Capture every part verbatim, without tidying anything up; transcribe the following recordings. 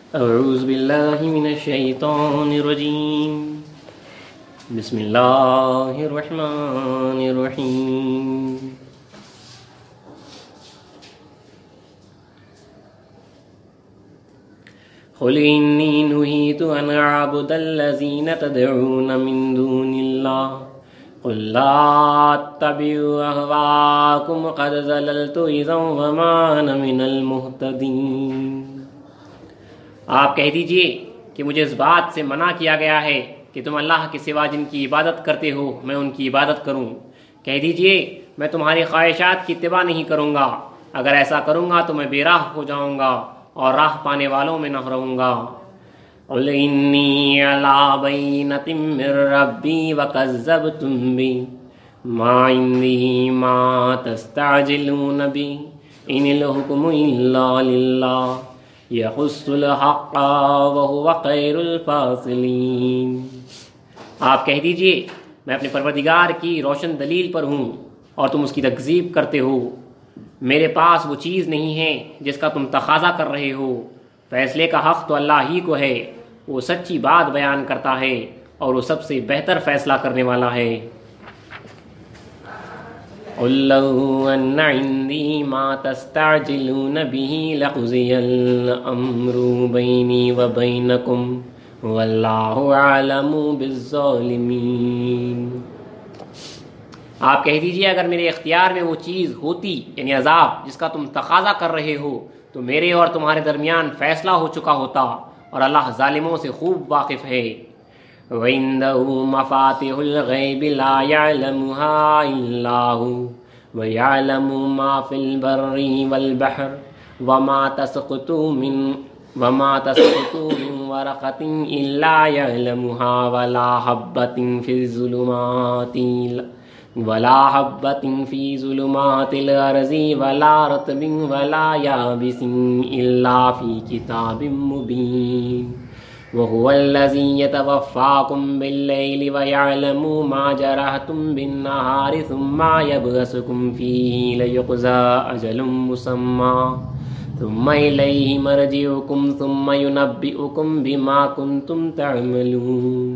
اعوذ باللہ من الشیطان الرجیم بسم اللہ الرحمن الرحیم قل انی نہیت ان اعبد الذین تدعون من دون اللہ قل لا اتبع اہواءکم قد ضللت اذا وما انا من المہتدین۔ آپ کہہ دیجئے کہ مجھے اس بات سے منع کیا گیا ہے کہ تم اللہ کے سوا جن کی عبادت کرتے ہو میں ان کی عبادت کروں۔ کہہ دیجئے میں تمہاری خواہشات کی اتباع نہیں کروں گا، اگر ایسا کروں گا تو میں بے راہ ہو جاؤں گا اور راہ پانے والوں میں نہ رہوں گا۔ قل انی علی بینۃ من ربی وکذبتم بی ما عندی ما تستعجلون بی ان الحکم الا للہ یقص الحق وہو خیر الفاصلین۔ آپ کہہ دیجئے میں اپنے پروردگار کی روشن دلیل پر ہوں اور تم اس کی تکذیب کرتے ہو۔ میرے پاس وہ چیز نہیں ہے جس کا تم تقاضا کر رہے ہو، فیصلے کا حق تو اللہ ہی کو ہے، وہ سچی بات بیان کرتا ہے اور وہ سب سے بہتر فیصلہ کرنے والا ہے۔ قل لو ان عندي ما تستعجلون به لقضي الامر بيني وبينكم والله اعلم بالظالمين۔ آپ کہہ دیجئے اگر میرے اختیار میں وہ چیز ہوتی یعنی عذاب جس کا تم تقاضا کر رہے ہو تو میرے اور تمہارے درمیان فیصلہ ہو چکا ہوتا، اور اللہ ظالموں سے خوب واقف ہے۔ وَعِندَهُ مَفَاتِحُ الْغَيْبِ لَا يَعْلَمُهَا إِلَّا هُوَ وَيَعْلَمُ مَا فِي الْبَرِّ وَالْبَحْرِ وَمَا تَسْقُطُ مِنْ وَمَا تَسْقُطُ مِنْ وَرَقَةٍ إِلَّا يَعْلَمُهَا وَلَا حَبَّةٍ فِي الظُّلُمَاتِ وَلَا حَبَّةٍ فِي ظُلُمَاتِ الْأَرْضِ وَلَا رَطْبٍ وَلَا يَابِسٍ إِلَّا فِي كِتَابٍ مُبِينٍ۔ وَهُوَ الَّذِي يَتَوَفَّاكُم بِاللَّيْلِ وَيَعْلَمُ مَا جَرَحْتُم بِالنَّهَارِ ثُمَّ يَبْعَثُكُم فِيهِ لِيَقْضَىٰ أَجَلٌ مُّسَمًّى ثُمَّ إِلَيْهِ مَرْجِعُكُمْ ثُمَّ يُنَبِّئُكُم بِمَا كُنتُمْ تَعْمَلُونَ۔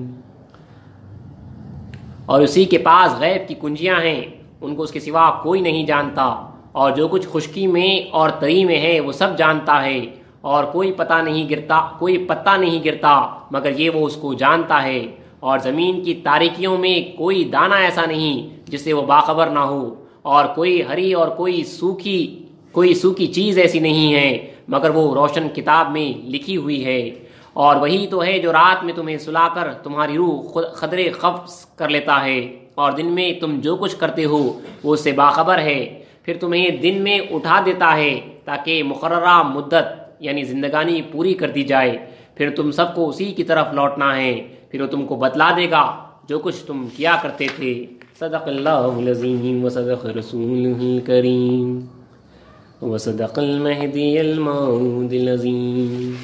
اور اسی کے پاس غیب کی کنجیاں ہیں، ان کو اس کے سوا کوئی نہیں جانتا، اور جو کچھ خشکی میں اور تری میں ہے وہ سب جانتا ہے، اور کوئی پتہ نہیں گرتا کوئی پتہ نہیں گرتا مگر یہ وہ اس کو جانتا ہے، اور زمین کی تاریکیوں میں کوئی دانہ ایسا نہیں جس سے وہ باخبر نہ ہو، اور کوئی ہری اور کوئی سوکھی کوئی سوکھی چیز ایسی نہیں ہے مگر وہ روشن کتاب میں لکھی ہوئی ہے۔ اور وہی تو ہے جو رات میں تمہیں سلا کر تمہاری روح خدرے قبض کر لیتا ہے، اور دن میں تم جو کچھ کرتے ہو وہ اس سے باخبر ہے، پھر تمہیں دن میں اٹھا دیتا ہے تاکہ مقررہ مدت یعنی زندگانی پوری کر دی جائے، پھر تم سب کو اسی کی طرف لوٹنا ہے، پھر وہ تم کو بتلا دے گا جو کچھ تم کیا کرتے تھے۔ صدق اللہ العظیم وصدق رسولہ الکریم وصدق المہدی الموعود العظیم۔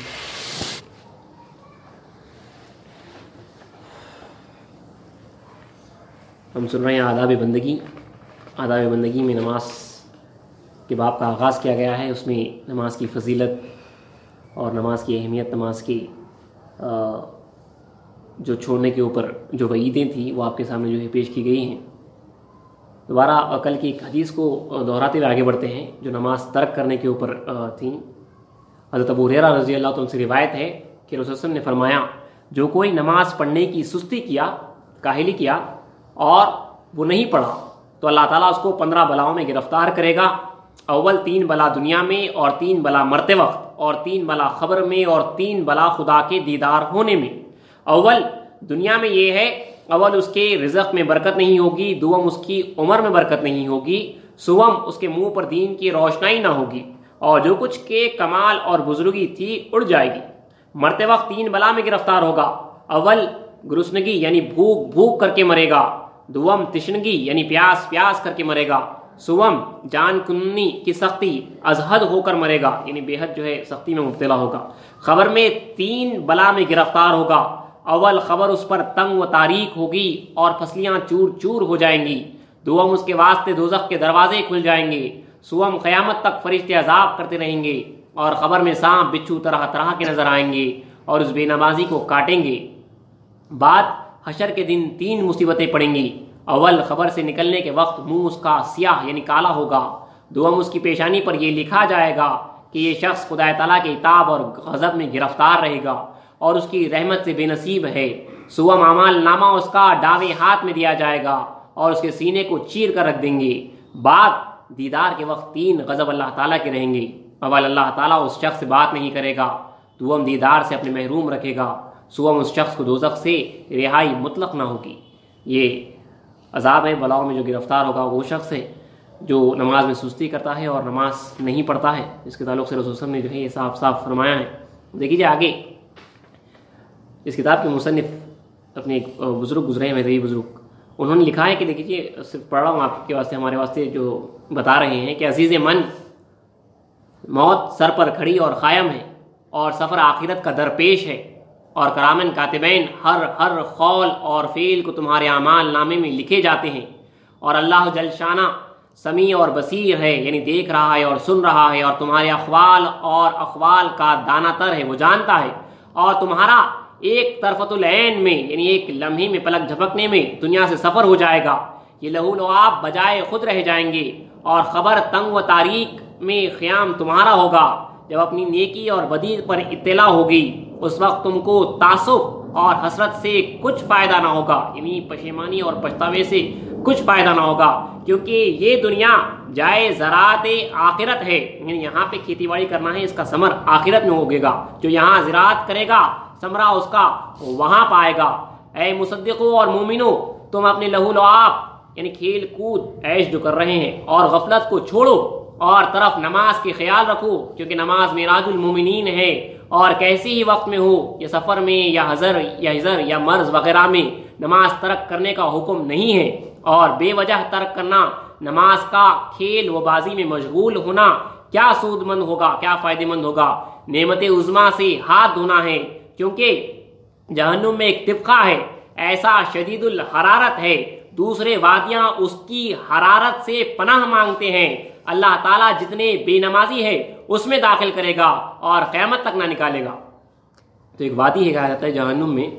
ہم سن رہے ہیں آداب بندگی۔ آداب بندگی میں نماز کے باب کا آغاز کیا گیا ہے، اس میں نماز کی فضیلت اور نماز کی اہمیت، نماز کی جو چھوڑنے کے اوپر جو وعیدیں تھیں وہ آپ کے سامنے جو ہے پیش کی گئی ہیں۔ دوبارہ کل کی ایک حدیث کو دہراتے ہوئے آگے بڑھتے ہیں جو نماز ترک کرنے کے اوپر تھیں۔ حضرت ابو ہریرہ رضی اللہ عنہ سے روایت ہے کہ رسول اللہ علیہ وسلم نے فرمایا، جو کوئی نماز پڑھنے کی سستی کیا، کاہلی کیا اور وہ نہیں پڑھا تو اللہ تعالیٰ اس کو پندرہ بلاؤں میں گرفتار کرے گا۔ اول تین بلا دنیا میں، اور تین بلا مرتے وقت، اور تین بلا خبر میں، اور تین بلا خدا کے دیدار ہونے میں۔ اول دنیا میں یہ ہے، اول اس کے رزق میں برکت نہیں ہوگی، دوم اس کی عمر میں برکت نہیں ہوگی، سوم اس کے منہ پر دین کی روشنائی نہ ہوگی، اور جو کچھ کے کمال اور بزرگی تھی اڑ جائے گی۔ مرتے وقت تین بلا میں گرفتار ہوگا، اول گرسنگی یعنی بھوک بھوک کر کے مرے گا، دوم تشنگی یعنی پیاس پیاس کر کے مرے گا، سوم جان کنی کی سختی از حد ہو کر مرے گا یعنی بے حد جو ہے سختی میں مبتلا ہوگا۔ خبر میں تین بلا میں گرفتار ہوگا، اول خبر اس پر تنگ و تاریک ہوگی اور پسلیاں چور چور ہو جائیں گی، دوم اس کے واسطے دوزخ کے دروازے کھل جائیں گے، سوم قیامت تک فرشتے عذاب کرتے رہیں گے، اور خبر میں سانپ بچھو طرح طرح کے نظر آئیں گے اور اس بے نمازی کو کاٹیں گے۔ بعد حشر کے دن تین مصیبتیں پڑیں گی۔ اول، خبر سے نکلنے کے وقت منہ اس کا سیاہ یعنی کالا ہوگا۔ دوم، اس کی پیشانی پر یہ لکھا جائے گا کہ یہ شخص خدا تعالیٰ کے عتاب اور غضب میں گرفتار رہے گا اور اس کی رحمت سے بے نصیب ہے۔ سوم، اعمال نامہ اس کا داویں ہاتھ میں دیا جائے گا اور اس کے سینے کو چیر کر رکھ دیں گے۔ بعد دیدار کے وقت تین غضب اللہ تعالیٰ کے رہیں گے۔ اول، اللہ تعالیٰ اس شخص سے بات نہیں کرے گا۔ دوم، دیدار سے اپنے محروم رکھے گا۔ سوم، اس شخص کو دوزخ سے رہائی مطلق نہ ہوگی۔ یہ عذاب ہے، بلاؤں میں جو گرفتار ہوگا وہ شخص ہے جو نماز میں سستی کرتا ہے اور نماز نہیں پڑھتا ہے۔ اس کے تعلق سے رسول صلی اللہ علیہ وسلم نے جو ہے یہ صاف صاف فرمایا ہے۔ دیکھیے آگے اس کتاب کے مصنف اپنے ایک بزرگ گزرے ہیں، میرے بزرگ، انہوں نے لکھا ہے کہ دیکھیے، صرف پڑھ رہا ہوں آپ کے واسطے، ہمارے واسطے جو بتا رہے ہیں کہ عزیز من، موت سر پر کھڑی اور قائم ہے اور سفر آخرت کا درپیش ہے، اور کرامن کاتبین ہر ہر قول اور فعل کو تمہارے اعمال نامے میں لکھے جاتے ہیں، اور اللہ جل شانہ سمیع اور بصیر ہے، یعنی دیکھ رہا ہے اور سن رہا ہے، اور تمہارے اقوال اور اقوال کا دانہ تر ہے، وہ جانتا ہے، اور تمہارا ایک طرفۃ العین میں یعنی ایک لمحے میں پلک جھپکنے میں دنیا سے سفر ہو جائے گا۔ یہ لہو لعاب بجائے خود رہ جائیں گے، اور خبر تنگ و تاریک میں قیام تمہارا ہوگا۔ جب اپنی نیکی اور بدی پر اطلاع ہوگی، اس وقت تم کو تعصب اور حسرت سے کچھ فائدہ نہ ہوگا، یعنی پشیمانی اور پچھتاوے سے کچھ فائدہ نہ ہوگا، کیونکہ یہ دنیا جائے زراعت آخرت ہے، یعنی یہاں پہ کھیتی باڑی کرنا ہے، اس کا ثمر آخرت میں ہوگے گا۔ جو یہاں زراعت کرے گا ثمرہ اس کا وہاں پائے گا۔ اے مصدقو اور مومنو، تم اپنے لہو لعاب یعنی کھیل کود عیش جو کر رہے ہیں اور غفلت کو چھوڑو اور طرف نماز کے خیال رکھو، کیونکہ نماز معراج المومنین ہے، اور کیسے ہی وقت میں ہو، یا سفر میں یا حضر یا حضر یا مرض وغیرہ میں نماز ترک کرنے کا حکم نہیں ہے، اور بے وجہ ترک کرنا، نماز کا کھیل و بازی میں مشغول ہونا کیا سود مند ہوگا، کیا فائدہ مند ہوگا۔ نعمت عظمیٰ سے ہاتھ دھونا ہے، کیونکہ جہنم میں ایک طبقہ ہے ایسا شدید الحرارت ہے، دوسرے وادیاں اس کی حرارت سے پناہ مانگتے ہیں۔ اللہ تعالیٰ جتنے بے نمازی ہے اس میں داخل کرے گا اور قیامت تک نہ نکالے گا۔ تو ایک وادی ہے، کہا جاتا ہے جہنم میں،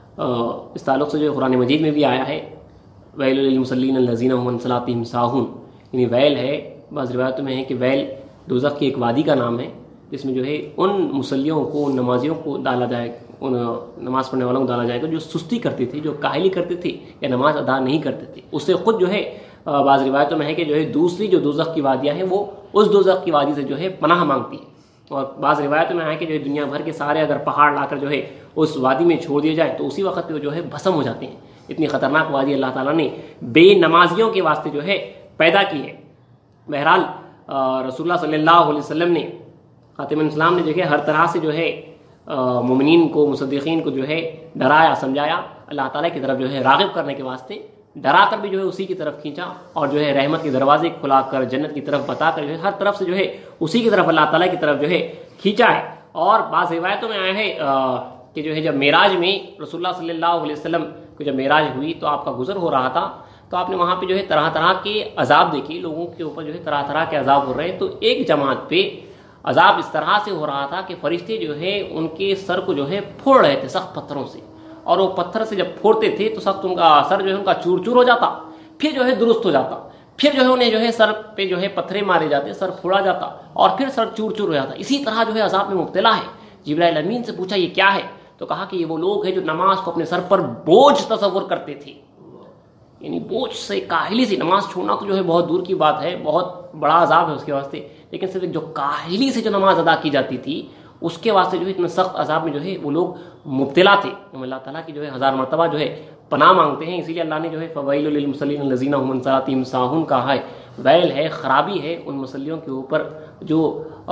اس تعلق سے جو قرآن مجید میں بھی آیا ہے، ویل للمصلین الذین هم عن صلاتهم ساہون، یعنی ویل ہے، بعض روایتوں میں ہے کہ ویل دوزخ کی ایک وادی کا نام ہے، جس میں جو ہے ان مصلیوں کو، ان نمازیوں کو ڈالا جائے، ان نماز پڑھنے والوں کو ڈالا جائے گا جو سستی کرتے تھے، جو کاہلی کرتے تھے یا نماز ادا نہیں کرتے تھے۔ اس سے خود جو ہے بعض روایتوں میں ہے کہ جو ہے دوسری جو دوزخ کی وادیاں ہیں وہ اس دوزخ کی وادی سے جو ہے پناہ مانگتی ہے، اور بعض روایتوں میں ہے کہ جو ہے دنیا بھر کے سارے اگر پہاڑ لا کر جو ہے اس وادی میں چھوڑ دیا جائے تو اسی وقت وہ جو ہے بھسم ہو جاتے ہیں۔ اتنی خطرناک وادی اللہ تعالیٰ نے بے نمازیوں کے واسطے جو ہے پیدا کی ہے۔ بہرحال رسول اللہ صلی اللہ علیہ وسلم نے، خاتم الاسلام نے جو ہے ہر طرح سے جو ہے مومنین کو، مصدقین کو جو ہے ڈرایا، سمجھایا، اللہ تعالیٰ کی طرف جو ہے راغب کرنے کے واسطے، ڈرا کر بھی جو ہے اسی کی طرف کھینچا، اور جو ہے رحمت کے دروازے کھلا کر جنت کی طرف بتا کر جو ہے ہر طرف سے جو ہے اسی کی طرف اللہ تعالیٰ کی طرف جو ہے کھینچا ہے۔ اور بعض روایتوں میں آیا ہے کہ جو ہے جب معراج میں رسول اللہ صلی اللہ علیہ وسلم کو جب معراج ہوئی تو آپ کا گزر ہو رہا تھا، تو آپ نے وہاں پہ جو ہے طرح طرح کے عذاب دیکھے، لوگوں کے اوپر جو ہے طرح طرح کے عذاب ہو رہے ہیں۔ تو ایک جماعت پہ عذاب اس طرح سے ہو رہا تھا کہ فرشتے جو ہے ان کے سر کو جو ہے پھوڑ رہے تھے سخت پتھروں سے، اور وہ پتھر سے جب پھوڑتے تھے تو سخت ان کا سر جو ہے ان کا چور چور ہو جاتا، پھر جو ہے درست ہو جاتا، پھر جو ہے انہیں جو ہے سر پہ جو ہے پتھرے مارے جاتے، سر پھوڑا جاتا، اور پھر سر چور چور ہو جاتا۔ اسی طرح جو ہے عذاب میں مبتلا ہے۔ جبرائیل امین سے پوچھا یہ کیا ہے، تو کہا کہ یہ وہ لوگ ہیں جو نماز کو اپنے سر پر بوجھ تصور کرتے تھے، یعنی بوجھ سے، کاہلی سے نماز چھوڑنا تو جو ہے بہت دور کی بات ہے، بہت بڑا عذاب ہے اس کے واسطے، لیکن صرف جو کاہلی سے جو نماز ادا کی جاتی تھی اس کے واسطے جو ہے اتنا سخت عذاب میں جو ہے وہ لوگ مبتلا تھے۔ ہم اللہ تعالیٰ کی جو ہے ہزار مرتبہ جو ہے پناہ مانگتے ہیں، اسی لیے اللہ نے جو ہے فویل للمصلین الذین هم عن صلاتهم ساہون کہا ہے۔ ویل ہے، خرابی ہے ان مصلیوں کے اوپر جو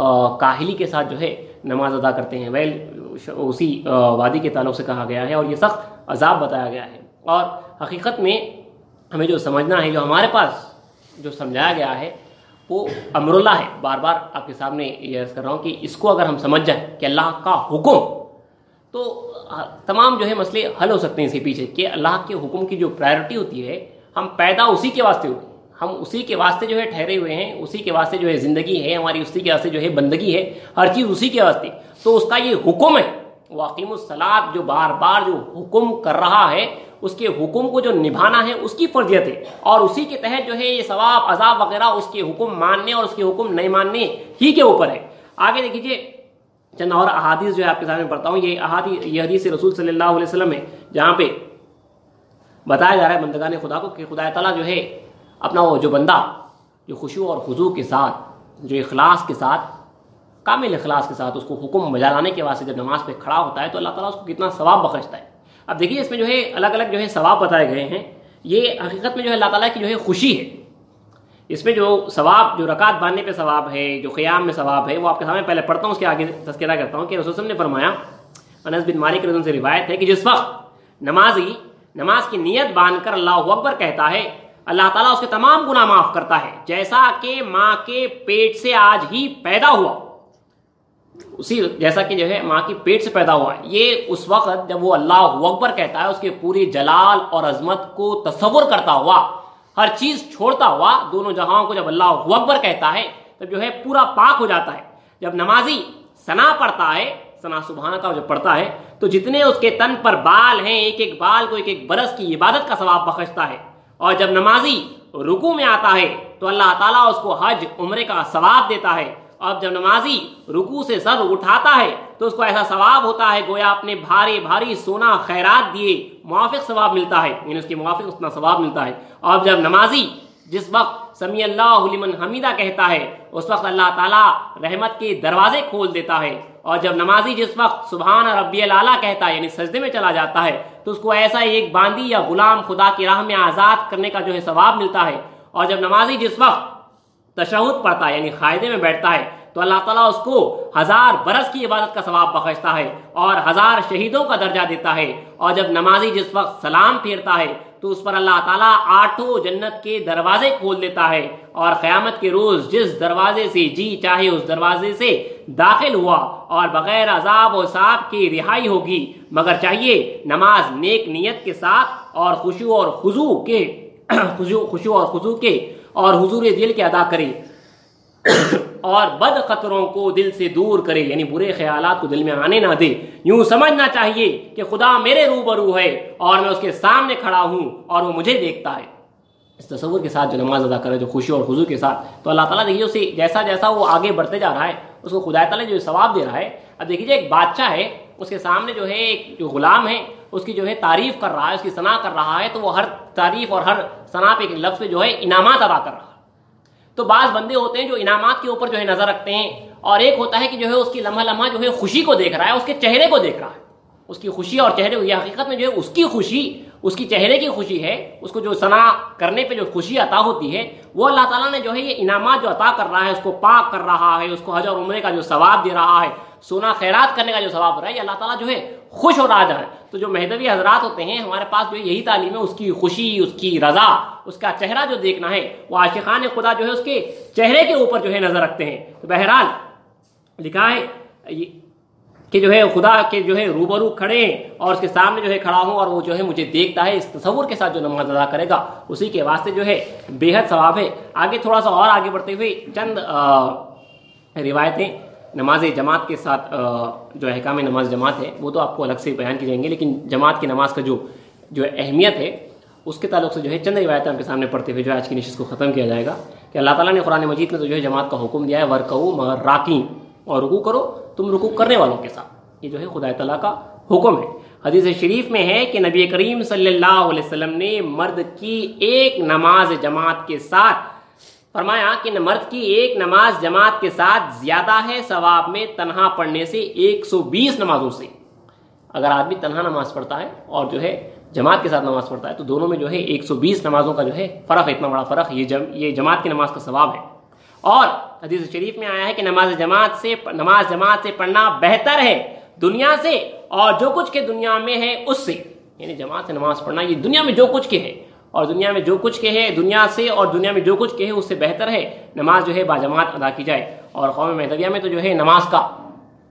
کاہلی کے ساتھ جو ہے نماز ادا کرتے ہیں۔ ویل اسی وادی کے تعلق سے کہا گیا ہے، اور یہ سخت عذاب بتایا گیا ہے۔ اور حقیقت میں ہمیں جو سمجھنا ہے، جو ہمارے پاس جو سمجھایا گیا ہے وہ امر اللہ ہے۔ بار بار آپ کے سامنے یہ عرض کر رہا ہوں کہ اس کو اگر ہم سمجھ جائیں کہ اللہ کا حکم، تو تمام جو ہے مسئلے حل ہو سکتے ہیں۔ اس کے پیچھے کہ اللہ کے حکم کی جو پرائرٹی ہوتی ہے، ہم پیدا اسی کے واسطے ہوئے، ہم اسی کے واسطے جو ہے ٹھہرے ہوئے ہیں، اسی کے واسطے جو ہے زندگی ہے ہماری، اسی کے واسطے جو ہے بندگی ہے، ہر چیز اسی کے واسطے. تو اس کا یہ حکم ہے واقیم الصلاۃ، جو بار بار جو حکم کر رہا ہے اس کے حکم کو جو نبھانا ہے اس کی فرضیت ہے، اور اسی کے تحت جو ہے یہ ثواب عذاب وغیرہ اس کے حکم ماننے اور اس کے حکم نہیں ماننے ہی کے اوپر ہے. آگے دیکھیے چند اور احادیث جو ہے آپ کے سامنے پڑھتا ہوں. یہ احادیث یہ حدیث رسول صلی اللہ علیہ وسلم ہے جہاں پہ بتایا جا رہا ہے بندگان خدا کو کہ خدا تعالیٰ جو ہے اپنا وہ جو بندہ جو خشوع اور خضوع کے ساتھ، جو اخلاص کے ساتھ، کامل اخلاص کے ساتھ اس کو حکم بجا لانے کے واسطے جب نماز پہ کھڑا ہوتا ہے تو اللہ تعالیٰ اس کو کتنا ثواب بخشتا ہے. اب دیکھیے اس میں جو ہے الگ الگ جو ہے ثواب بتائے گئے ہیں. یہ حقیقت میں جو ہے اللہ تعالیٰ کی جو ہے خوشی ہے. اس میں جو ثواب، جو رکعت باندھنے پہ ثواب ہے، جو قیام میں ثواب ہے، وہ آپ کے سامنے پہلے پڑھتا ہوں، اس کے آگے تذکرہ کرتا ہوں کہ رسول صلی اللہ علیہ وسلم نے فرمایا، انس بن مالک رضی اللہ عنہ سے روایت ہے کہ جس وقت نمازی نماز کی نیت باندھ کر اللہ اکبر کہتا ہے، اللہ تعالیٰ اس کے تمام گناہ معاف کرتا ہے جیسا کہ ماں کے پیٹ سے آج ہی پیدا ہوا، اسی جیسا کہ جو ہے ماں کی پیٹ سے پیدا ہوا. یہ اس وقت جب وہ اللہ اکبر کہتا ہے اس کے پوری جلال اور عظمت کو تصور کرتا ہوا، ہر چیز چھوڑتا ہوا، دونوں جہاں کو جب اللہ اکبر کہتا ہے تب جو ہے پورا پاک ہو جاتا ہے. جب نمازی ثنا پڑھتا ہے، ثنا سبحان کا جب پڑھتا ہے تو جتنے اس کے تن پر بال ہیں، ایک ایک بال کو ایک ایک برس کی عبادت کا ثواب بخشتا ہے. اور جب نمازی رکوع میں آتا ہے تو اللہ تعالیٰ اس کو حج عمرے کا ثواب دیتا ہے. اور جب نمازی رکوع سے سر اٹھاتا ہے تو اس کو ایسا ثواب ہوتا ہے گویا اپنے بھاری بھاری سونا خیرات دیے موافق ثواب ملتا ہے، یعنی اس کے موافق اتنا ثواب ملتا ہے. اور جب نمازی جس وقت سمیع اللہ لمن حمیدہ کہتا ہے اس وقت اللہ تعالیٰ رحمت کے دروازے کھول دیتا ہے. اور جب نمازی جس وقت سبحان ربی الاعلیٰ کہتا ہے یعنی سجدے میں چلا جاتا ہے تو اس کو ایسا ایک باندی یا غلام خدا کی راہ میں آزاد کرنے کا جو ہے ثواب ملتا ہے. اور جب نمازی جس وقت تشہد پڑھتا ہے یعنی قاعدے میں بیٹھتا ہے تو اللہ تعالیٰ اس کو ہزار برس کی عبادت کا ثواب بخشتا ہے اور ہزار شہیدوں کا درجہ دیتا ہے. اور جب نمازی جس وقت سلام پھیرتا ہے تو اس پر اللہ تعالیٰ آٹھوں جنت کے دروازے کھول دیتا ہے، اور قیامت کے روز جس دروازے سے جی چاہے اس دروازے سے داخل ہوا اور بغیر عذاب و حساب کی رہائی ہوگی، مگر چاہیے نماز نیک نیت کے ساتھ اور خشوع اور خضوع کے خشوع اور خضوع کے اور حضور دل کے ادا کرے اور بد خطروں کو دل سے دور کرے، یعنی برے خیالات کو دل میں آنے نہ دے. یوں سمجھنا چاہیے کہ خدا میرے روبرو ہے اور میں اس کے سامنے کھڑا ہوں اور وہ مجھے دیکھتا ہے. اس تصور کے ساتھ جو نماز ادا کرے، جو خوشی اور خضوع کے ساتھ، تو اللہ تعالیٰ دیکھیے اسے جیسا جیسا وہ آگے بڑھتے جا رہا ہے اس کو خدا تعالیٰ جو ثواب دے رہا ہے. اب دیکھیے ایک بادشاہ ہے، اس کے سامنے جو ہے ایک جو غلام ہے اس کی جو ہے تعریف کر رہا ہے، اس کی ثنا کر رہا ہے، تو وہ ہر تعریف اور ہر ثنا پہ ایک لفظ پہ جو ہے انعامات ادا کر رہا ہے. تو بعض بندے ہوتے ہیں جو انعامات کے اوپر جو ہے نظر رکھتے ہیں، اور ایک ہوتا ہے کہ جو ہے اس کی لمحہ لمحہ جو ہے خوشی کو دیکھ رہا ہے، اس کے چہرے کو دیکھ رہا ہے، اس کی خوشی اور چہرے کو. یہ حقیقت میں جو ہے اس کی خوشی، اس کی چہرے کی خوشی ہے، اس کو جو ثنا کرنے پہ جو خوشی عطا ہوتی ہے وہ اللہ تعالیٰ نے جو ہے یہ انعامات جو عطا کر رہا ہے، اس کو پاک کر رہا ہے، اس کو حج اور عمرے کا جو ثواب دے رہا ہے، سونا خیرات کرنے کا جو ثواب ہو رہا ہے، یہ اللہ تعالیٰ جو ہے خوش ہو رہا ہے. تو جو مہدوی حضرات ہوتے ہیں ہمارے پاس جو یہی تعلیم ہے، اس کی خوشی، اس کی رضا، اس کا چہرہ جو دیکھنا ہے، وہ عاشقان خدا جو ہے اس کے چہرے کے اوپر جو ہے نظر رکھتے ہیں. تو بہرحال لکھا ہے کہ جو ہے خدا کے جو ہے روبرو کھڑے ہیں اور اس کے سامنے جو ہے کھڑا ہوں اور وہ جو ہے مجھے دیکھتا ہے. اس تصور کے ساتھ جو نماز ادا کرے گا اسی کے واسطے جو ہے بے حد ثواب ہے. آگے تھوڑا سا اور آگے بڑھتے ہوئے چند روایتیں نماز جماعت کے ساتھ جو احکام نماز جماعت ہے وہ تو آپ کو الگ سے بیان کی جائیں گے، لیکن جماعت کی نماز کا جو جو اہمیت ہے اس کے تعلق سے جو ہے چند روایتیں آپ کے سامنے پڑھتے ہوئے جو آج کی نشست کو ختم کیا جائے گا. کہ اللہ تعالیٰ نے قرآن مجید میں تو جو ہے جماعت کا حکم دیا ہے، ورکعوا مع الراکعین، اور رکوع کرو تم رکوع کرنے والوں کے ساتھ. یہ جو ہے خدا تعالیٰ کا حکم ہے. حدیث شریف میں ہے کہ نبی کریم صلی اللہ علیہ وسلم نے مرد کی ایک نماز جماعت کے ساتھ فرمایا کہ مرد کی ایک نماز جماعت کے ساتھ زیادہ ہے ثواب میں تنہا پڑھنے سے ایک سو بیس نمازوں سے. اگر آدمی تنہا نماز پڑھتا ہے اور جو ہے جماعت کے ساتھ نماز پڑھتا ہے تو دونوں میں جو ہے ایک سو بیس نمازوں کا جو ہے فرق ہے، اتنا بڑا فرق. یہ جم یہ جماعت کی نماز کا ثواب ہے. اور حدیث شریف میں آیا ہے کہ نماز جماعت سے نماز جماعت سے پڑھنا بہتر ہے دنیا سے اور جو کچھ کے دنیا میں ہے اس سے. یعنی جماعت سے نماز پڑھنا یہ دنیا میں جو کچھ کے ہے اور دنیا میں جو کچھ کے ہے دنیا سے اور دنیا میں جو کچھ کے ہے اس سے بہتر ہے نماز جو ہے باجماعت ادا کی جائے. اور قوم مہدویہ میں تو جو ہے نماز کا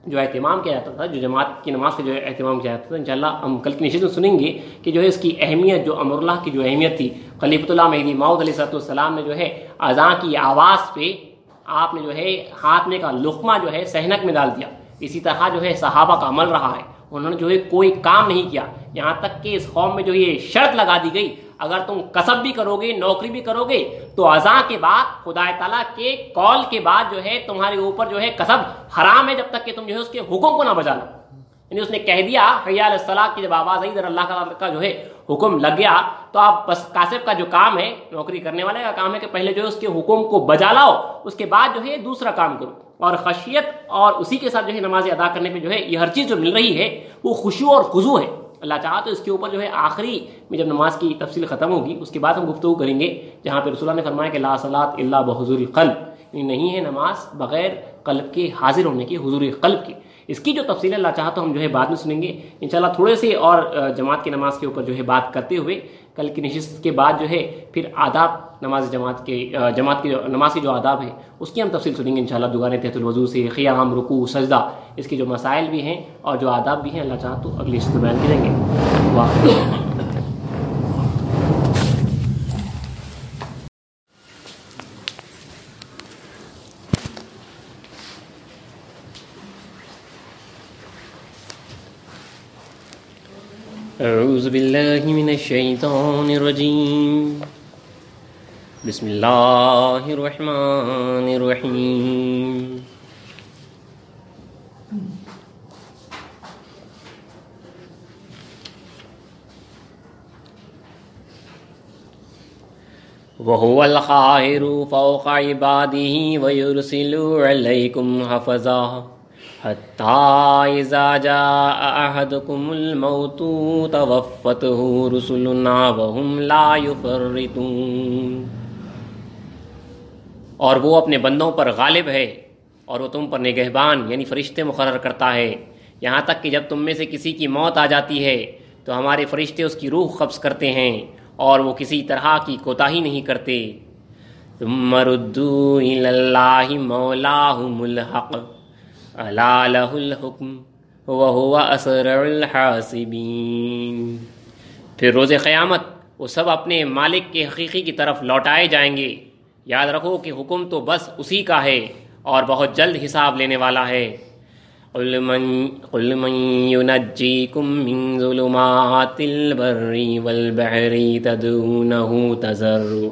جو اہتمام کیا جاتا تھا، جو جماعت کی نماز کا جو اہتمام کیا جاتا تھا، انشاءاللہ ہم کل کی نشست میں سنیں گے کہ جو ہے اس کی اہمیت، جو امر اللہ کی جو اہمیت تھی، خلیفۃ اللہ مہدی موعود علیہ السلام نے جو ہے اذان کی آواز پہ آپ نے جو ہے ہاتھ میں کا لقمہ جو ہے صحنک میں ڈال دیا. اسی طرح جو ہے صحابہ کا عمل رہا ہے، انہوں نے جو ہے کوئی کام نہیں کیا، یہاں تک کہ اس قوم میں جو یہ شرط لگا دی گئی اگر تم کسب بھی کرو گے، نوکری بھی کرو گے تو اذان کے بعد خدا تعالیٰ کے قول کے بعد جو ہے تمہارے اوپر جو ہے کسب حرام ہے، جب تک کہ تم جو ہے اس کے حکم کو نہ بجا لو. یعنی اس نے کہہ دیا حی علی الصلاۃ کی جب آواز آئی، ادھر اللہ کا جو ہے حکم لگ گیا تو آپ بس کاسب کا جو کام ہے، نوکری کرنے والے کا کام ہے کہ پہلے جو ہے اس کے حکم کو بجا لاؤ، اس کے بعد جو ہے دوسرا کام کرو. اور خشیت اور اسی کے ساتھ جو ہے نماز ادا کرنے پہ جو ہے یہ ہر چیز جو مل رہی ہے وہ خشوع اور خضوع ہے. اللہ چاہا تو اس کے اوپر جو ہے آخری میں جب نماز کی تفصیل ختم ہوگی اس کے بعد ہم گفتگو کریں گے، جہاں پہ رسول اللہ نے فرمایا کہ لا صلاۃ الا بحضور القلب، یعنی نہیں ہے نماز بغیر قلب کے حاضر ہونے کی، حضور قلب کی. اس کی جو تفصیل اللہ چاہا تو ہم جو ہے بعد میں سنیں گے انشاءاللہ. تھوڑے سے اور جماعت کی نماز کے اوپر جو ہے بات کرتے ہوئے کل کی نشست کے بعد جو ہے پھر آداب نماز جماعت کے جماعت کی نماز کے جو آداب ہیں اس کی ہم تفصیل سنیں گے انشاءاللہ. دوبارہ تحت الوضو سے قیام، رکوع، سجدہ، اس کے جو مسائل بھی ہیں اور جو آداب بھی ہیں اللہ چاہا تو اگلی نشست میں بیان کریں گے. واہ اعوذ باللہ من الشیطان الرجیم، بسم اللہ الرحمن الرحیم. وَهُوَ الْقَاهِرُ فَوْقَ عِبَادِهِ وَيُرْسِلُ عَلَيْكُمْ حَفَظًا حَتَّى إِذَا جَاءَ أَحَدَكُمُ الْمَوْتُ تَوَفَّتْهُ رُسُلُنَا وَهُمْ لَا يُفَرِّطُونَ. اور وہ اپنے بندوں پر غالب ہے اور وہ تم پر نگہبان یعنی فرشتے مقرر کرتا ہے، یہاں تک کہ جب تم میں سے کسی کی موت آ جاتی ہے تو ہمارے فرشتے اس کی روح قبض کرتے ہیں اور وہ کسی طرح کی کوتاہی نہیں کرتے. ثم ردوا إلى الله مولاهم الحق ألا له الحكم وهو أسرع الحاسبين. پھر روز قیامت وہ سب اپنے مالک کے حقیقی کی طرف لوٹائے جائیں گے. یاد رکھو کہ حکم تو بس اسی کا ہے اور بہت جلد حساب لینے والا ہے. قل من قل من ينجيكم من ظلمات البر والبحر تدعونه تضرعا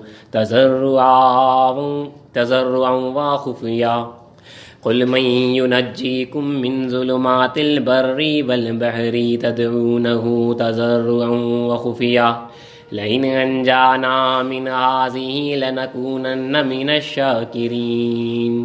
تضرعا تضرعا وخفيا قل من ينجيكم من ظلمات البر والبحر تدعونه تضرعا وخفيا لئن انجانا من هذه لنكونن من الشاكرين.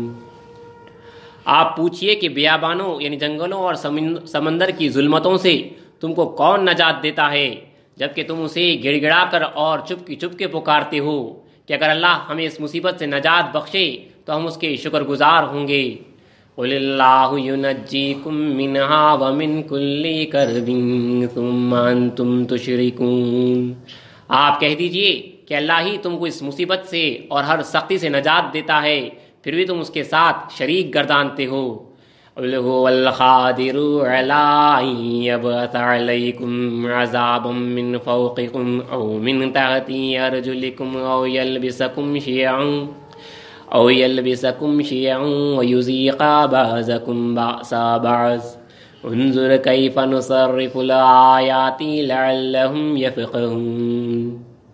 آپ پوچھئے کہ بیابانوں یعنی جنگلوں اور سمندر کی ظلمتوں سے تم کو کون نجات دیتا ہے جبکہ تم اسے گڑ گڑا کر اور چپ کی چپ کے پکارتے ہو کہ اگر اللہ ہمیں اس مصیبت سے نجات بخشے تو ہم اس کے شکر گزار ہوں گے. قل اللہ ینجیکم منہا ومن کل کرب ثم انتم تشرکون. آپ کہہ دیجئے کہ اللہ ہی تم کو اس مصیبت سے اور ہر سختی سے نجات دیتا ہے پھر بھی تم اس کے ساتھ شریک گردانتے ہو. قل هو القادر على ان يبعث عليكم عذابا من فوقكم او من تحت ارجلكم او يلبسكم شيعا او يلبسكم شيعا ويذيق بعضكم بأس بعض انظر كيف نصرف الآيات لعلهم يفقهون.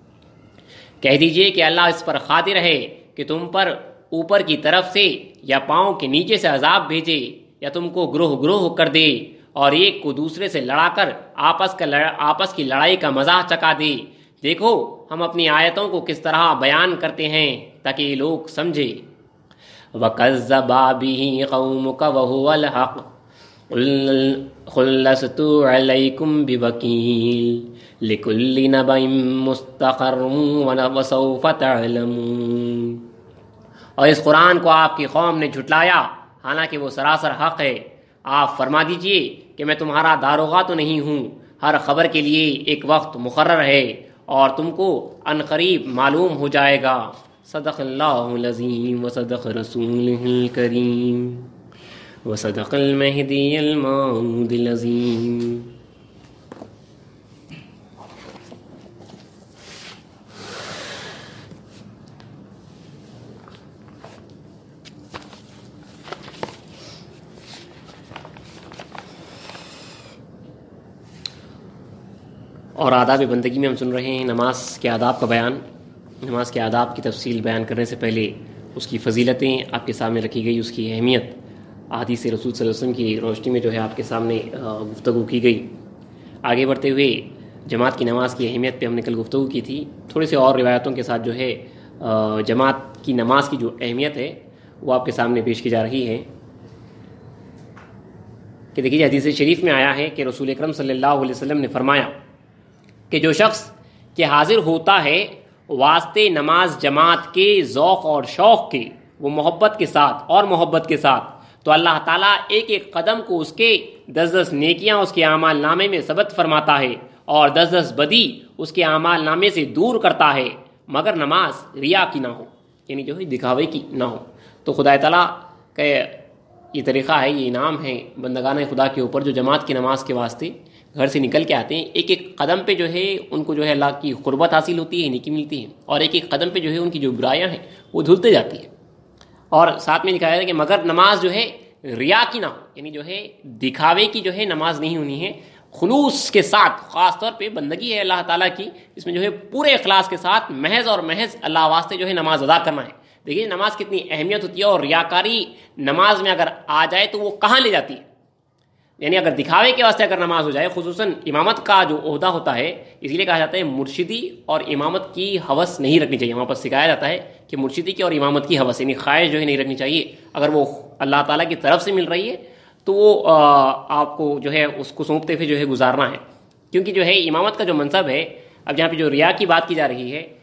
کہہ دیجئے کہ اللہ اس پر قادر ہے کہ تم پر اوپر کی طرف سے یا پاؤں کے نیچے سے عذاب بھیجے یا تم کو گروہ گروہ کر دے اور ایک کو دوسرے سے لڑا کر آپس کا لڑ... آپس کی لڑائی کا مزہ چکا دے. دیکھو ہم اپنی آیتوں کو کس طرح بیان کرتے ہیں تاکہ یہ لوگ سمجھے. وَكَذَّبَ بِهِ قَوْمُكَ وَهُوَ الْحَقُّ قُل لَّسْتُ عَلَيْكُمْ بِوَكِيلٍ لِكُلِّ نَبَإٍ مُّسْتَقَرٌّ وَسَوْفَ تَعْلَمُونَ. اور اس قرآن کو آپ کی قوم نے جھٹلایا حالانکہ وہ سراسر حق ہے. آپ فرما دیجئے کہ میں تمہارا داروغہ تو نہیں ہوں، ہر خبر کے لیے ایک وقت مقرر ہے اور تم کو ان قریب معلوم ہو جائے گا. صدق اللہ العظیم و صدق رسولہ الکریم. وصدق المهدي الموعود العظيم. اور آداب بندگی میں ہم سن رہے ہیں نماز کے آداب کا بیان. نماز کے آداب کی تفصیل بیان کرنے سے پہلے اس کی فضیلتیں آپ کے سامنے رکھی گئی، اس کی اہمیت احادیث رسول صلی اللہ علیہ وسلم کی روشنی میں جو ہے آپ کے سامنے گفتگو کی گئی. آگے بڑھتے ہوئے جماعت کی نماز کی اہمیت پہ ہم نے کل گفتگو کی تھی. تھوڑے سے اور روایتوں کے ساتھ جو ہے جماعت کی نماز کی جو اہمیت ہے وہ آپ کے سامنے پیش کی جا رہی ہے کہ دیکھیے حدیث شریف میں آیا ہے کہ رسول اکرم صلی اللہ علیہ وسلم نے فرمایا کہ جو شخص کہ حاضر ہوتا ہے واسطے نماز جماعت کے ذوق اور شوق کے، وہ محبت کے ساتھ اور محبت کے ساتھ، تو اللہ تعالیٰ ایک ایک قدم کو اس کے دس دس نیکیاں اس کے اعمال نامے میں ثبت فرماتا ہے اور دس دس بدی اس کے اعمال نامے سے دور کرتا ہے، مگر نماز ریا کی نہ ہو، یعنی جو ہے دکھاوے کی نہ ہو. تو خدا تعالیٰ کا یہ طریقہ ہے، یہ انعام ہے بندگان خدا کے اوپر جو جماعت کی نماز کے واسطے گھر سے نکل کے آتے ہیں. ایک ایک قدم پہ جو ہے ان کو جو ہے اللہ کی قربت حاصل ہوتی ہے، نیکی ملتی ہے، اور ایک ایک قدم پہ جو ہے ان کی جو برائیاں ہیں وہ دھلتے جاتی ہیں. اور ساتھ میں لکھا ہے کہ مگر نماز جو ہے ریا کی نہ ہو، یعنی جو ہے دکھاوے کی جو ہے نماز نہیں ہونی ہے، خلوص کے ساتھ. خاص طور پہ بندگی ہے اللہ تعالیٰ کی، اس میں جو ہے پورے اخلاص کے ساتھ محض اور محض اللہ واسطے جو ہے نماز ادا کرنا ہے. دیکھیے نماز کتنی اہمیت ہوتی ہے، اور ریاکاری نماز میں اگر آ جائے تو وہ کہاں لے جاتی ہے. یعنی اگر دکھاوے کے واسطے اگر نماز ہو جائے، خصوصاً امامت کا جو عہدہ ہوتا ہے، اسی لیے کہا جاتا ہے مرشدی اور امامت کی ہوس نہیں رکھنی چاہیے. وہاں پر سکھایا جاتا ہے کہ مرشدی کی اور امامت کی ہوس، یعنی خواہش جو ہے نہیں رکھنی چاہیے. اگر وہ اللہ تعالیٰ کی طرف سے مل رہی ہے تو وہ آپ کو جو ہے اس کو سونپتے ہوئے جو ہے گزارنا ہے. کیونکہ جو ہے امامت کا جو منصب ہے، اب جہاں پہ جو ریا کی بات کی جا رہی ہے،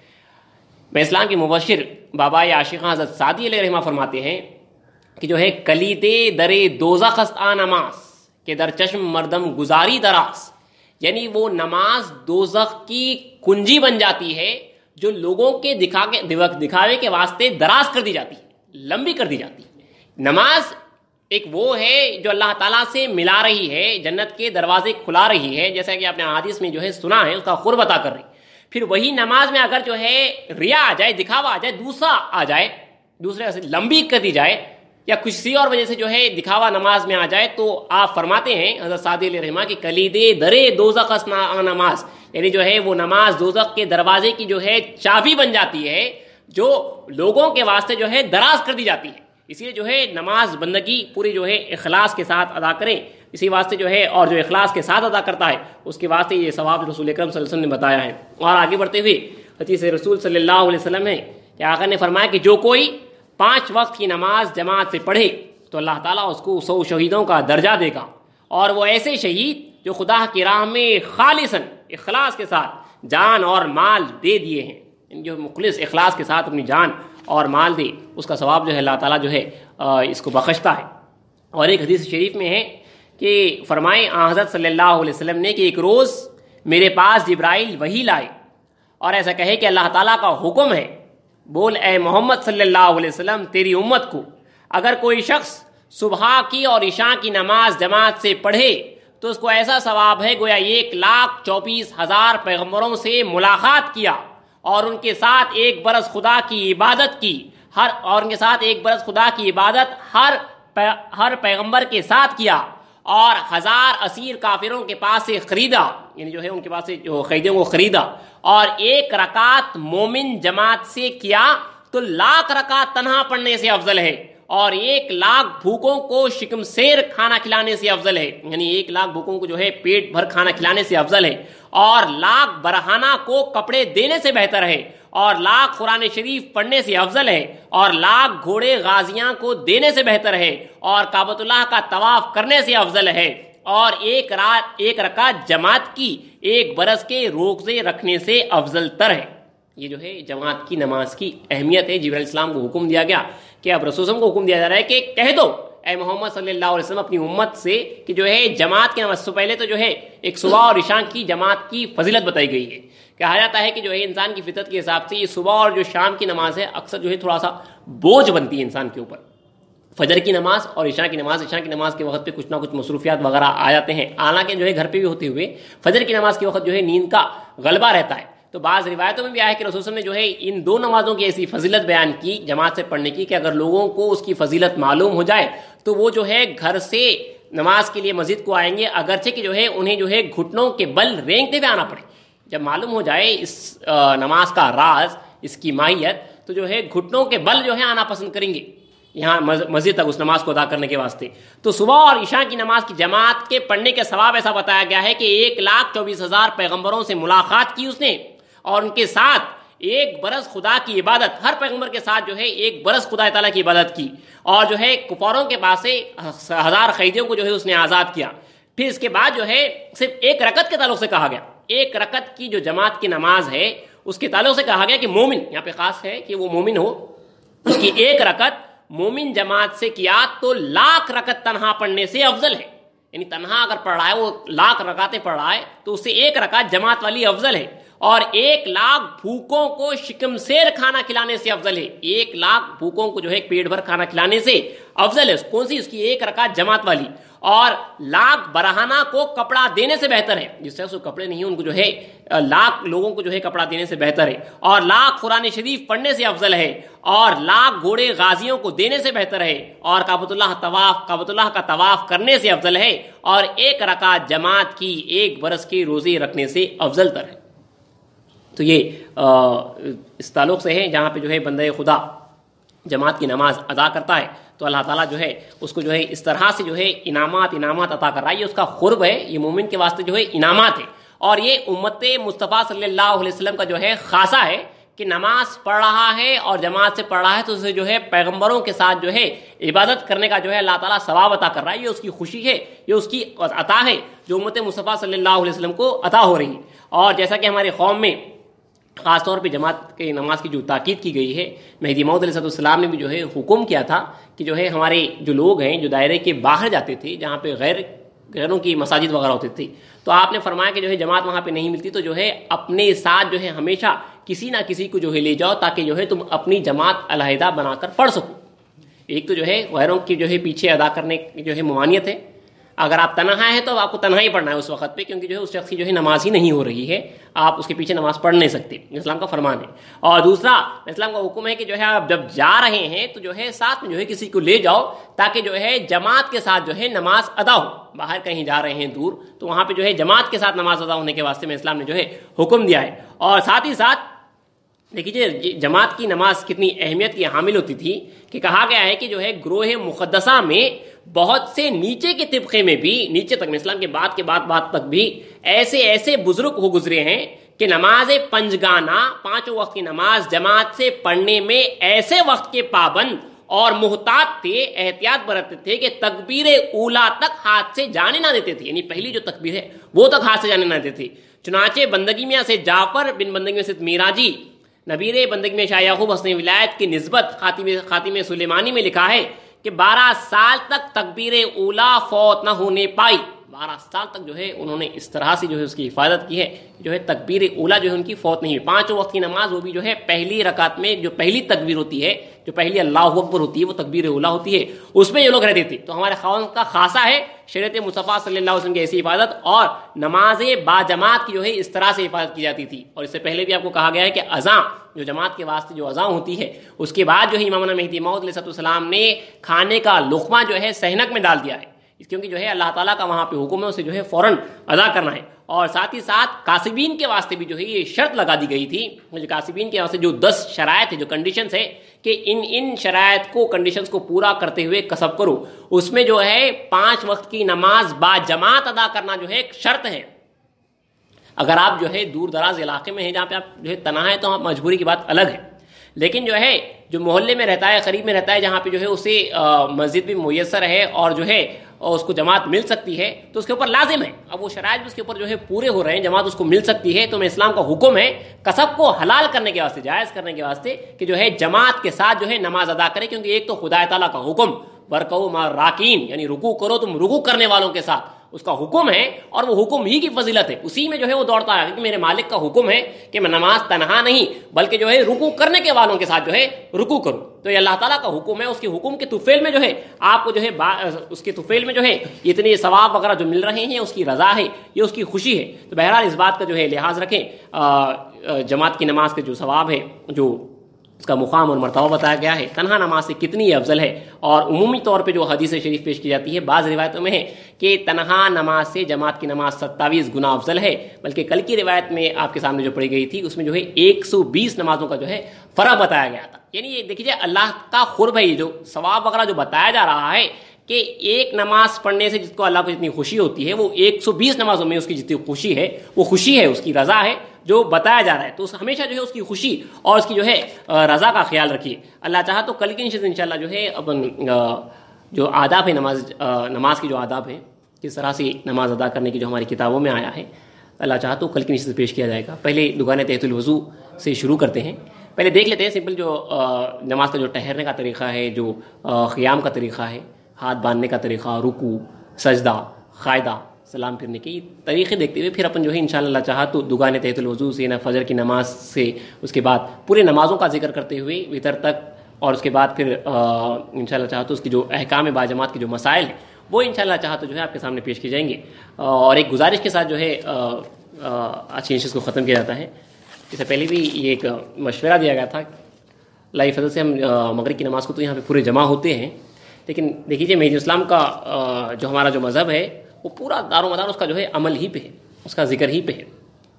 میں اسلام کے مبشر بابا عاشقاں حضرت سعدی علیہ رحمہ فرماتے ہیں کہ جو ہے کلید در دوزخ است آ نماز کہ در چشم مردم گزاری دراز، یعنی وہ نماز دوزخ کی کنجی بن جاتی ہے جو لوگوں کے دکھا کے دکھاوے کے واسطے دراز کر دی جاتی ہے، لمبی کر دی جاتی ہے. نماز ایک وہ ہے جو اللہ تعالیٰ سے ملا رہی ہے، جنت کے دروازے کھلا رہی ہے، جیسا کہ آپ نے حدیث میں جو ہے سنا ہے، اس کا قرب عطا کر رہی. پھر وہی نماز میں اگر جو ہے ریا آ جائے، دکھاوا آ جائے، دوسرا آ جائے، دوسرے سے لمبی کر دی جائے، یا کسی اور وجہ سے جو ہے دکھاوا نماز میں آ جائے، تو آپ فرماتے ہیں حضرت سعدی علیہ رحمہ کی کلید درے دوزخ است نماز، یعنی جو ہے وہ نماز دوزخ کے دروازے کی جو ہے چابی بن جاتی ہے، جو لوگوں کے واسطے جو ہے دراز کر دی جاتی ہے. اسی لیے جو ہے نماز بندگی پوری جو ہے اخلاص کے ساتھ ادا کریں، اسی واسطے جو ہے، اور جو اخلاص کے ساتھ ادا کرتا ہے اس کے واسطے یہ ثواب رسول اکرم صلی اللہ علیہ وسلم نے بتایا ہے. اور آگے بڑھتے ہوئے حدیث رسول صلی اللہ علیہ وسلم ہے کہ آقا نے فرمایا کہ جو کوئی پانچ وقت کی نماز جماعت سے پڑھے تو اللہ تعالیٰ اس کو سو شہیدوں کا درجہ دے گا، اور وہ ایسے شہید جو خدا کی راہ میں خالصاً اخلاص کے ساتھ جان اور مال دے دیے ہیں، جو مخلص اخلاص کے ساتھ اپنی جان اور مال دے، اس کا ثواب جو ہے اللہ تعالیٰ جو ہے اس کو بخشتا ہے. اور ایک حدیث شریف میں ہے کہ فرمائے آن حضرت صلی اللہ علیہ وسلم نے کہ ایک روز میرے پاس جبرائیل وحی لائے اور ایسا کہے کہ اللہ تعالیٰ کا حکم ہے، بول اے محمد صلی اللہ علیہ وسلم تیری امت کو اگر کوئی شخص صبح کی اور عشاء کی نماز جماعت سے پڑھے تو اس کو ایسا ثواب ہے گویا ایک لاکھ چوبیس ہزار پیغمبروں سے ملاقات کیا اور ان کے ساتھ ایک برس خدا کی عبادت کی، ہر اور ان کے ساتھ ایک برس خدا کی عبادت ہر ہر پیغمبر کے ساتھ کیا، اور ہزار اسیر کافروں کے پاس سے خریدا، یعنی جو ہے ان کے پاس سے جو خریدے وہ خریدا، اور ایک رکعت مومن جماعت سے کیا تو لاکھ رکعت تنہا پڑھنے سے افضل ہے، اور ایک لاکھ بھوکوں کو شکم سیر کھانا کھلانے سے افضل ہے، یعنی ایک لاکھ بھوکوں کو جو ہے پیٹ بھر کھانا کھلانے سے افضل ہے، اور لاکھ برہانہ کو کپڑے دینے سے بہتر ہے، اور لاکھ قرآن شریف پڑھنے سے افضل ہے، اور لاکھ گھوڑے غازیاں کو دینے سے بہتر ہے، اور کعبۃ اللہ کا طواف کرنے سے افضل ہے، اور ایک رات ایک رکعت جماعت کی ایک برس کے روزے رکھنے سے افضل تر ہے. یہ جو ہے جماعت کی نماز کی اہمیت ہے. جبرائیل علیہ السلام کو حکم دیا گیا کہ اب رسول کو حکم دیا جا رہا ہے کہ کہہ دو اے محمد صلی اللہ علیہ وسلم اپنی امت سے کہ جو ہے جماعت کی نماز سے پہلے تو جو ہے ایک صبح اور عشاء کی جماعت کی فضیلت بتائی گئی ہے. کہا جاتا ہے کہ جو ہے انسان کی فطرت کے حساب سے یہ صبح اور جو شام کی نماز ہے اکثر جو ہے تھوڑا سا بوجھ بنتی ہے انسان کے اوپر. فجر کی نماز اور عشاء کی نماز، عشاء کی نماز کے وقت پہ کچھ نہ کچھ مصروفیات وغیرہ آ جاتے ہیں، حالانکہ جو ہے گھر پہ بھی ہوتے ہوئے فجر کی نماز کے وقت جو ہے نیند کا غلبہ رہتا ہے. تو بعض روایتوں میں بھی آیا ہے کہ رسول صلی اللہ علیہ وسلم نے جو ہے ان دو نمازوں کی ایسی فضیلت بیان کی جماعت سے پڑھنے کی کہ اگر لوگوں کو اس کی فضیلت معلوم ہو جائے تو وہ جو ہے گھر سے نماز کے لیے مسجد کو آئیں گے، اگرچہ کہ جو ہے انہیں جو ہے گھٹنوں کے بل رینگتے ہوئے آنا پڑے. جب معلوم ہو جائے اس نماز کا راز، اس کی ماہیت، تو جو ہے گھٹنوں کے بل جو ہے آنا پسند کریں گے یہاں مسجد تک اس نماز کو ادا کرنے کے واسطے. تو صبح اور عشاء کی نماز کی جماعت کے پڑھنے کے ثواب ایسا بتایا گیا ہے کہ ایک لاکھ چوبیس ہزار پیغمبروں سے ملاقات کی اس نے، اور ان کے ساتھ ایک برس خدا کی عبادت، ہر پیغمبر کے ساتھ جو ہے ایک برس خدا تعالیٰ کی عبادت کی، اور جو ہے کفاروں کے پاس سے ہزار قیدیوں کو جو ہے اس نے آزاد کیا. پھر اس کے بعد جو ہے صرف ایک رکعت کے تعلق سے کہا گیا، ایک رکعت کی جو جماعت کی نماز ہے اس کے تعلق سے کہا گیا کہ مومن، یہاں پہ خاص ہے کہ وہ مومن ہو، اس کی ایک رکعت مومن جماعت سے کیا تو لاکھ رکعت تنہا پڑھنے سے افضل ہے. یعنی تنہا اگر پڑھ رہا ہے وہ لاکھ رکعتیں پڑھ رہا ہے تو اس سے ایک رکعت جماعت والی افضل ہے، اور ایک لاکھ بھوکوں کو شکم سیر کھانا کھلانے سے افضل ہے. ایک لاکھ بھوکوں کو جو ہے پیٹ بھر کھانا کھلانے سے افضل ہے. کون سی؟ اس کی ایک رکعت جماعت والی. اور لاکھ برہنہ کو کپڑا دینے سے بہتر ہے، جس طرح سے کپڑے نہیں ان کو جو ہے لاکھ لوگوں کو جو ہے کپڑا دینے سے بہتر ہے. اور لاکھ قرآن شریف پڑھنے سے افضل ہے، اور لاکھ گھوڑے غازیوں کو دینے سے بہتر ہے، اور کعبۃ اللہ طواف کعبۃ اللہ کا طواف کرنے سے افضل ہے، اور ایک رکعت جماعت کی ایک برس کے روزے رکھنے سے افضل تر ہے. تو یہ اس تعلق سے ہے جہاں پہ جو ہے بندہ خدا جماعت کی نماز ادا کرتا ہے تو اللہ تعالیٰ جو ہے اس کو جو ہے اس طرح سے جو ہے انعامات انعامات عطا کر رہا ہے. یہ اس کا قرب ہے، یہ مومن کے واسطے جو ہے انعامات ہے. اور یہ امت مصطفیٰ صلی اللہ علیہ وسلم کا جو ہے خاصہ ہے کہ نماز پڑھ رہا ہے اور جماعت سے پڑھ رہا ہے تو اسے جو ہے پیغمبروں کے ساتھ جو ہے عبادت کرنے کا جو ہے اللہ تعالیٰ ثواب عطا کر رہا ہے. یہ اس کی خوشی ہے، یہ اس کی عطا ہے جو امت مصطفیٰ صلی اللہ علیہ وسلم کو عطا ہو رہی ہے. اور جیسا کہ ہمارے قوم میں خاص طور پہ جماعت کی نماز کی جو تاکید کی گئی ہے، مہدی موعود علیہ السلام نے بھی جو ہے حکم کیا تھا کہ جو ہے ہمارے جو لوگ ہیں جو دائرے کے باہر جاتے تھے، جہاں پہ غیر غیروں کی مساجد وغیرہ ہوتی تھی، تو آپ نے فرمایا کہ جو ہے جماعت وہاں پہ نہیں ملتی تو جو ہے اپنے ساتھ جو ہے ہمیشہ کسی نہ کسی کو جو ہے لے جاؤ تاکہ جو ہے تم اپنی جماعت علیحدہ بنا کر پڑھ سکو. ایک تو جو ہے غیروں کی جو ہے پیچھے ادا کرنے کی جو ہے ممانعت ہے. اگر آپ تنہا ہیں تو آپ کو تنہا ہی پڑھنا ہے اس وقت پہ، کیونکہ جو ہے اس شخص کی جو ہے نماز ہی نہیں ہو رہی ہے، آپ اس کے پیچھے نماز پڑھ نہیں سکتے، اسلام کا فرمان ہے. اور دوسرا اسلام کا حکم ہے کہ جو ہے آپ جب جا رہے ہیں تو جو ہے ساتھ میں جو ہے کسی کو لے جاؤ تاکہ جو ہے جماعت کے ساتھ جو ہے نماز ادا ہو. باہر کہیں جا رہے ہیں دور تو وہاں پہ جو ہے جماعت کے ساتھ نماز ادا ہونے کے واسطے میں اسلام نے جو ہے حکم دیا ہے. اور ساتھ ہی ساتھ دیکھیے جماعت کی نماز کتنی اہمیت کی حامل ہوتی تھی کہ کہا گیا ہے کہ جو ہے گروہ مقدسہ میں بہت سے نیچے کے طبقے میں بھی، نیچے تک میں اسلام کے بعد کے بعد بعد تک بھی ایسے ایسے بزرگ ہو گزرے ہیں کہ نماز پنجگانہ پانچوں وقت کی نماز جماعت سے پڑھنے میں ایسے وقت کے پابند اور محتاط تھے، احتیاط برتتے تھے کہ تکبیر اولا تک ہاتھ سے جانے نہ دیتے تھے. یعنی پہلی جو تکبیر ہے وہ تک ہاتھ سے جانے نہ دیتے تھے. چنانچہ بندگی میں سے جعفر بن بندگی میں سے میراجی، نبیر بندگی میں شاہ یعقوب حسن ولایت کی نسبت خاتم خاتم سلیمانی میں لکھا ہے کہ بارہ سال تک تکبیر اولا فوت نہ ہونے پائی. بارہ سال تک جو ہے انہوں نے اس طرح سے جو ہے اس کی حفاظت کی ہے، جو ہے تکبیر اولا جو ہے ان کی فوت نہیں ہوئی. پانچوں وقت کی نماز وہ بھی جو ہے پہلی رکعت میں جو پہلی تکبیر ہوتی ہے، جو پہلی اللہ اکبر ہوتی ہے وہ تکبیر اولا ہوتی ہے، اس میں یہ لوگ رہتے تھے. تو ہمارے خاون کا خاصہ ہے شریعت مصطفیٰ صلی اللہ علیہ وسلم کی ایسی حفاظت، اور نماز با جماعت کی جو ہے اس طرح سے حفاظت کی جاتی تھی. اور اس سے پہلے بھی آپ کو کہا گیا ہے کہ اذان جو جماعت کے واسطے جو اذان ہوتی ہے اس کے بعد جو ہے امام مہدی موعود علیہ السلام نے کھانے کا لقمہ جو ہے صحنک میں ڈال دیا ہے، کیونکہ جو ہے اللہ تعالیٰ کا وہاں پہ حکم ہے اسے جو ہے فوراً ادا کرنا ہے. اور ساتھ ہی ساتھ کاسبین کے واسطے بھی جو ہے یہ شرط لگا دی گئی تھی، مجھے کاسبین کے واسطے جو دس شرائط ہے، جو کنڈیشنز ہے کہ ان ان شرائط کو کنڈیشنز کو پورا کرتے ہوئے کسب کرو. اس میں جو ہے پانچ وقت کی نماز با جماعت ادا کرنا جو ہے ایک شرط ہے. اگر آپ جو ہے دور دراز علاقے میں ہیں جہاں پہ آپ جو ہے تنہا ہے تو مجبوری کی بات الگ ہے، لیکن جو ہے جو محلے میں رہتا ہے، قریب میں رہتا ہے، جہاں پہ جو ہے اسے مسجد بھی میسر ہے اور جو ہے اور اس کو جماعت مل سکتی ہے تو اس کے اوپر لازم ہے. اب وہ شرائط بھی اس کے اوپر جو ہے پورے ہو رہے ہیں، جماعت اس کو مل سکتی ہے، تو میں اسلام کا حکم ہے کسب کو حلال کرنے کے واسطے، جائز کرنے کے واسطے کہ جو ہے جماعت کے ساتھ جو ہے نماز ادا کرے. کیونکہ ایک تو خدا تعالیٰ کا حکم ورکعوا مع الراکعین، یعنی رکوع کرو تم رکوع کرنے والوں کے ساتھ، اس کا حکم ہے اور وہ حکم ہی کی فضیلت ہے، اسی میں جو ہے وہ دوڑتا ہے، کیونکہ میرے مالک کا حکم ہے کہ میں نماز تنہا نہیں بلکہ جو ہے رکوع کرنے کے والوں کے ساتھ جو ہے رکوع کروں. تو یہ اللہ تعالیٰ کا حکم ہے، اس کے حکم کے طفیل میں جو ہے آپ کو جو ہے اس کے طفیل میں جو ہے اتنے ثواب وغیرہ جو مل رہے ہیں اس کی رضا ہے، یہ اس کی خوشی ہے. تو بہرحال اس بات کا جو ہے لحاظ رکھیں. جماعت کی نماز کے جو ثواب ہے، جو اس کا مقام اور مرتبہ بتایا گیا ہے، تنہا نماز سے کتنی افضل ہے. اور عمومی طور پہ جو حدیث شریف پیش کی جاتی ہے، بعض روایتوں میں ہے کہ تنہا نماز سے جماعت کی نماز ستاویس گنا افضل ہے، بلکہ کل کی روایت میں آپ کے سامنے جو پڑھی گئی تھی اس میں جو ہے ایک سو بیس نمازوں کا جو ہے فرق بتایا گیا تھا. یعنی یہ دیکھیے اللہ کا قرب ہے، یہ جو ثواب وغیرہ جو بتایا جا رہا ہے کہ ایک نماز پڑھنے سے جس کو اللہ کو جتنی خوشی ہوتی ہے وہ ایک سو بیس نمازوں میں اس کی جتنی خوشی ہے وہ خوشی ہے، اس کی رضا ہے جو بتایا جا رہا ہے. تو ہمیشہ جو ہے اس کی خوشی اور اس کی جو ہے رضا کا خیال رکھیے. اللہ چاہا تو کل کی نشست انشاءاللہ جو ہے اپن جو آداب ہے نماز نماز کی جو آداب ہے، کس طرح سے نماز ادا کرنے کی جو ہماری کتابوں میں آیا ہے، اللہ چاہا تو کل کی نشست پیش کیا جائے گا. پہلے دگانے تحت الوضو سے شروع کرتے ہیں. پہلے دیکھ لیتے ہیں سمپل جو نماز کا جو ٹہرنے کا طریقہ ہے، جو قیام کا طریقہ ہے، ہاتھ باندھنے کا طریقہ، رکوع، سجدہ، قاعدہ، سلام پھرنے کے طریقے دیکھتے ہوئے پھر اپن جو ہے انشاءاللہ اللہ چاہا تو دگانے تحت الوضو سے نہ فجر کی نماز سے اس کے بعد پورے نمازوں کا ذکر کرتے ہوئے وتر تک، اور اس کے بعد پھر انشاءاللہ چاہا تو اس کی جو احکام باجماعت کے جو مسائل ہیں وہ انشاءاللہ چاہا تو جو ہے آپ کے سامنے پیش کیے جائیں گے. اور ایک گزارش کے ساتھ جو ہے اچھی نشست کو ختم کیا جاتا ہے. اس سے پہلے بھی یہ ایک مشورہ دیا گیا تھا، اللہ کی فضل سے ہم مغرب کی نماز کو تو یہاں پہ پورے جمع ہوتے ہیں، لیکن دیکھیے مہدی اسلام کا جو ہمارا جو مذہب ہے وہ پورا دار و مدار اس کا جو ہے عمل ہی پہ ہے، اس کا ذکر ہی پہ ہے.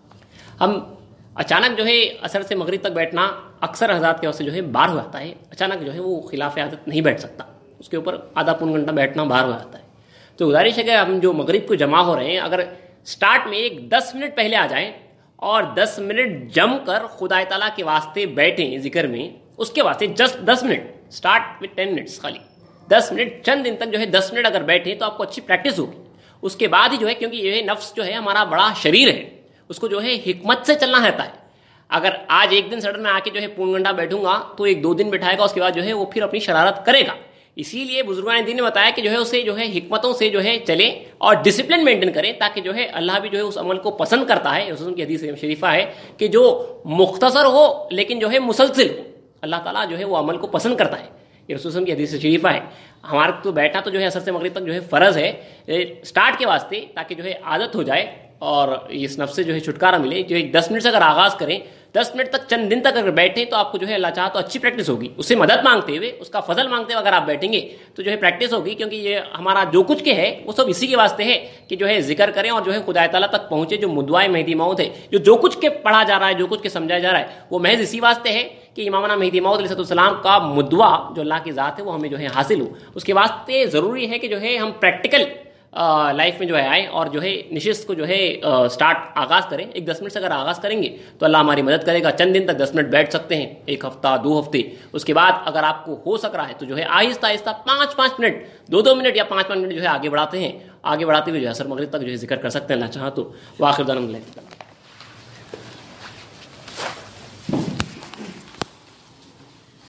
ہم اچانک جو ہے عصر سے مغرب تک بیٹھنا اکثر حضرات کے واسطے جو ہے بار ہو جاتا ہے. اچانک جو ہے وہ خلاف عادت نہیں بیٹھ سکتا، اس کے اوپر آدھا پون گھنٹہ بیٹھنا بار ہو جاتا ہے. تو گزارش ہے کہ ہم جو مغرب کو جمع ہو رہے ہیں اگر سٹارٹ میں ایک دس منٹ پہلے آ جائیں اور دس منٹ جم کر خدا تعالیٰ کے واسطے بیٹھیں ذکر میں، اس کے واسطے جسٹ دس minute start with ten minutes, خالی دس منٹ چند دن تک جو ہے دس منٹ اگر بیٹھیں تو آپ کو اچھی پریکٹس ہوگی. اس کے بعد ہی جو ہے کیونکہ یہ نفس جو ہے ہمارا بڑا شریر ہے، اس کو جو ہے حکمت سے چلنا رہتا ہے. اگر آج ایک دن سڈن میں آ کے جو ہے پون گھنٹہ بیٹھوں گا تو ایک دو دن بیٹھائے گا، اس کے بعد جو ہے وہ پھر اپنی شرارت کرے گا. اسی لیے بزرگان دین نے بتایا کہ جو ہے اسے جو ہے حکمتوں سے جو ہے چلے اور ڈسپلن مینٹین کریں، تاکہ جو ہے اللہ بھی جو ہے اس عمل کو پسند کرتا ہے. رسول کی حدیث شریفہ ہے کہ جو مختصر ہو لیکن جو ہے مسلسل ہو، اللہ تعالیٰ جو ہے وہ عمل کو پسند کرتا ہے. یہ رسول کی حدیث شریفہ ہے. ہمارا تو بیٹھنا تو جو ہے عصر سے مغرب تک جو ہے فرض ہے سٹارٹ کے واسطے، تاکہ جو ہے عادت ہو جائے اور اس نفس سے جو ہے چھٹکارا ملے. جو ایک دس منٹ سے اگر آغاز کریں، دس منٹ تک چند دن تک اگر بیٹھیں تو آپ کو جو ہے اللہ چاہا تو اچھی پریکٹس ہوگی. اس سے مدد مانگتے ہوئے، اس کا فضل مانگتے ہوئے اگر آپ بیٹھیں گے تو جو ہے پریکٹس ہوگی، کیونکہ یہ ہمارا جو کچھ کے ہے وہ سب اسی کے واسطے ہے کہ جو ہے ذکر کریں اور جو ہے خدا تعالیٰ تک پہنچے. جو مدعائے مہدی موعود ہے، جو جو کچھ کے پڑھا جا رہا ہے، جو کچھ کے سمجھایا جا رہا ہے، وہ محض اسی واسطے ہے کہ امامنا مہدی موعود علیہ السلام کا مدعا جو اللہ کی ذات ہے وہ ہمیں جو ہے حاصل ہو. اس کے واسطے ضروری ہے کہ جو ہے ہم پریکٹیکل لائف میں جو ہے آئیں اور جو ہے نشست کو جو ہے سٹارٹ آغاز کریں. ایک دس منٹ سے اگر آغاز کریں گے تو اللہ ہماری مدد کرے گا. چند دن تک دس منٹ بیٹھ سکتے ہیں، ایک ہفتہ، دو ہفتے. اس کے بعد اگر آپ کو ہو سک رہا ہے تو جو ہے آہستہ آہستہ پانچ پانچ منٹ، دو دو منٹ یا پانچ پانچ منٹ جو ہے آگے بڑھاتے ہیں. آگے بڑھاتے ہوئے جو ہے عصر مغرب تک جو ہے ذکر کر سکتے ہیں اللہ چاہا تو. واخر دعوانا